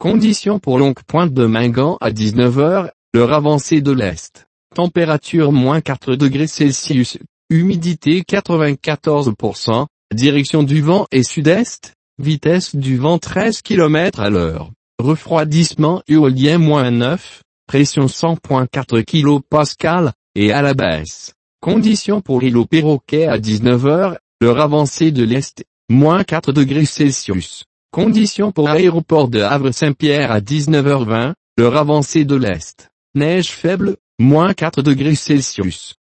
Conditions pour Longue Pointe de Mingan à 19 h, l'heure avancée de l'Est. Température -4°C, humidité 94%, direction du vent est sud-est, vitesse du vent 13 km à l'heure, refroidissement éolien -9, pression 100.4 kPa, et à la baisse. Conditions pour l'îlot Perroquet à 19 h, l'heure avancée de l'Est, -4°C. Conditions pour l'aéroport de Havre-Saint-Pierre à 19 h 20, l'heure avancée de l'Est. Neige faible, -4°C.